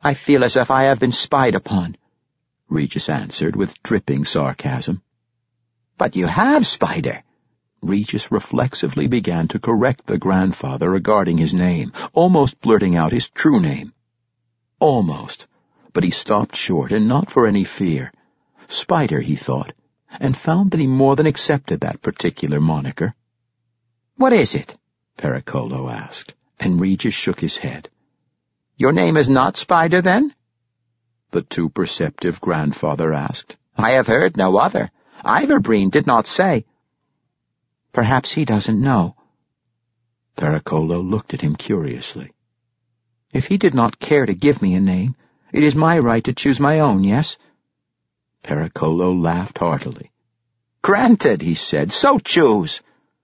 I feel as if I have been spied upon," Regis answered with dripping sarcasm. "But you have, Spider." Regis reflexively began to correct the grandfather regarding his name, almost blurting out his true name. Almost, but he stopped short, and not for any fear. Spider, he thought, and found that he more than accepted that particular moniker. "What is it?" Pericolo asked, and Regis shook his head. "Your name is not Spider, then?" the too perceptive grandfather asked. "I have heard no other. Iverbreen did not say." "Perhaps he doesn't know." Pericolo looked at him curiously. "If he did not care to give me a name, it is my right to choose my own, yes?" Pericolo laughed heartily. "Granted," he said, "so choose."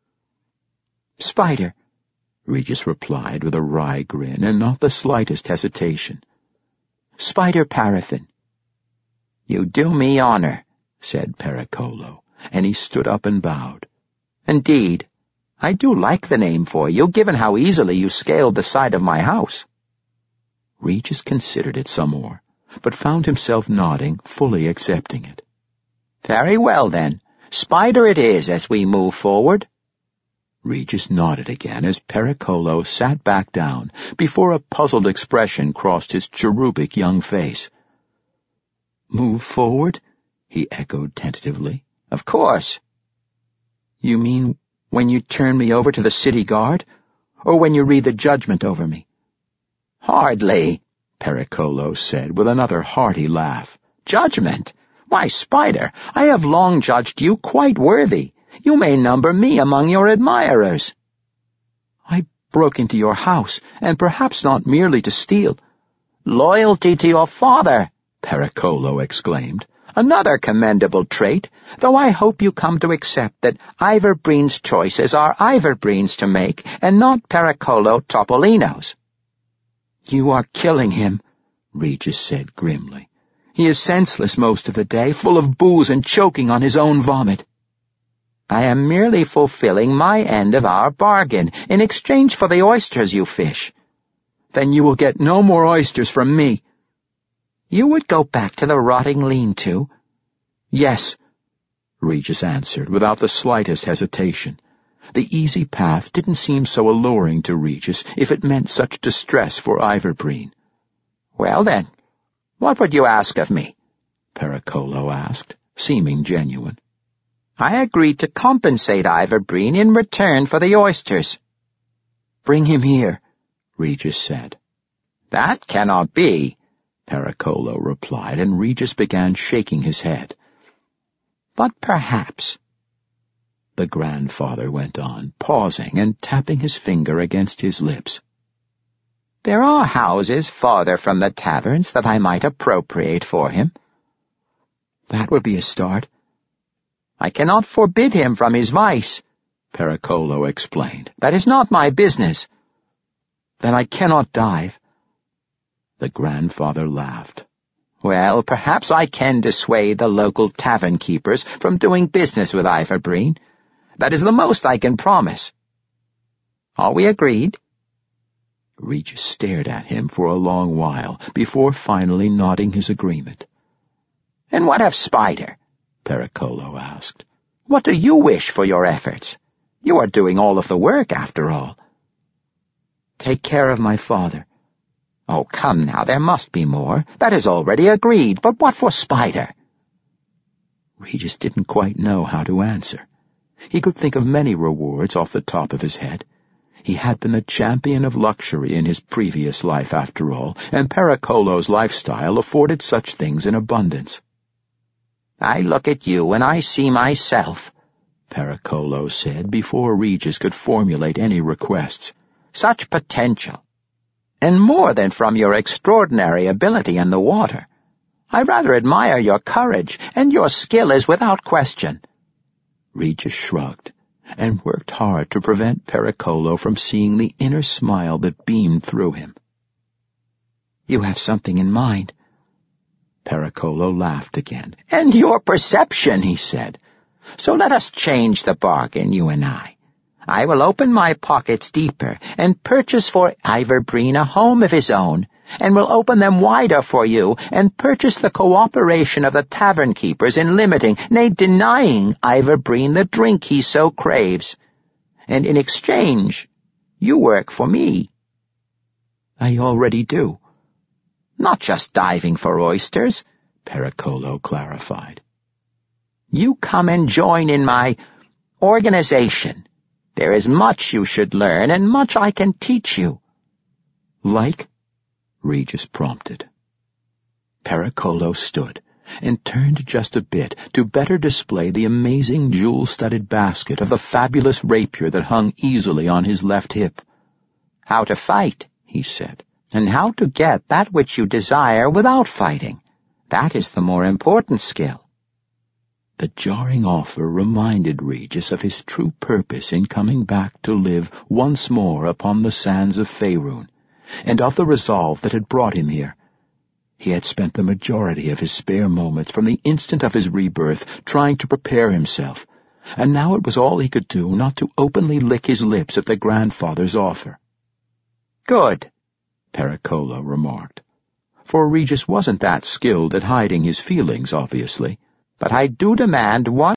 "Spider," Regis replied with a wry grin and not the slightest hesitation. "Spider Paraffin." "You do me honor," said Pericolo, and he stood up and bowed. "Indeed, I do like the name for you, given how easily you scaled the side of my house." Regis considered it some more, but found himself nodding, fully accepting it. "Very well, then. Spider it is as we move forward." Regis nodded again as Pericolo sat back down before a puzzled expression crossed his cherubic young face. "Move forward?" he echoed tentatively. "Of course." "You mean when you turn me over to the city guard, or when you read the judgment over me?" "Hardly," Pericolo said with another hearty laugh. "Judgment? Why, Spider, I have long judged you quite worthy. You may number me among your admirers." "I broke into your house, and perhaps not merely to steal." "Loyalty to your father," Pericolo exclaimed. "Another commendable trait, though I hope you come to accept that Iverbreen's choices are Iverbreen's to make, and not Pericolo Topolino's." "You are killing him," Regis said grimly. "He is senseless most of the day, full of booze and choking on his own vomit." "I am merely fulfilling my end of our bargain in exchange for the oysters you fish." "Then you will get no more oysters from me." "You would go back to the rotting lean-to?" "Yes," Regis answered without the slightest hesitation. The easy path didn't seem so alluring to Regis if it meant such distress for Iverbreen. "Well, then, what would you ask of me?" Pericolo asked, seeming genuine. "I agreed to compensate Iverbreen in return for the oysters." "Bring him here," Regis said. "That cannot be," Pericolo replied, and Regis began shaking his head. "But perhaps," the grandfather went on, pausing and tapping his finger against his lips. "There are houses farther from the taverns that I might appropriate for him." "That would be a start." "I cannot forbid him from his vice," Pericolo explained. "That is not my business." "Then I cannot dive." The grandfather laughed. "Well, perhaps I can dissuade the local tavern keepers from doing business with Iverbreen. That is the most I can promise. Are we agreed?" Regis stared at him for a long while before finally nodding his agreement. "And what of Spider?" Pericolo asked. "What do you wish for your efforts? You are doing all of the work, after all." "Take care of my father." "Oh, come now, there must be more. That is already agreed, but what for Spider?" Regis didn't quite know how to answer. He could think of many rewards off the top of his head. He had been the champion of luxury in his previous life, after all, and Pericolo's lifestyle afforded such things in abundance. "I look at you and I see myself," Pericolo said before Regis could formulate any requests. "Such potential. And more than from your extraordinary ability in the water. I rather admire your courage, and your skill is without question." Regis shrugged and worked hard to prevent Pericolo from seeing the inner smile that beamed through him. "You have something in mind." Pericolo laughed again. "And your perception," he said. "So let us change the bargain, you and I. I will open my pockets deeper and purchase for Ivor Breen a home of his own, and will open them wider for you and purchase the cooperation of the tavern keepers in limiting, nay, denying Ivor Breen the drink he so craves. And in exchange, you work for me. I already do. Not just diving for oysters, Pericolo clarified. You come and join in my organization. There is much you should learn, and much I can teach you. Like? Regis prompted. Pericolo stood and turned just a bit to better display the amazing jewel-studded basket of the fabulous rapier that hung easily on his left hip. How to fight, he said, and how to get that which you desire without fighting. That is the more important skill. The jarring offer reminded Regis of his true purpose in coming back to live once more upon the sands of Faerun, and of the resolve that had brought him here. He had spent the majority of his spare moments from the instant of his rebirth trying to prepare himself, and now it was all he could do not to openly lick his lips at the grandfather's offer. Good, Pericolo remarked, for Regis wasn't that skilled at hiding his feelings, obviously. But I do demand one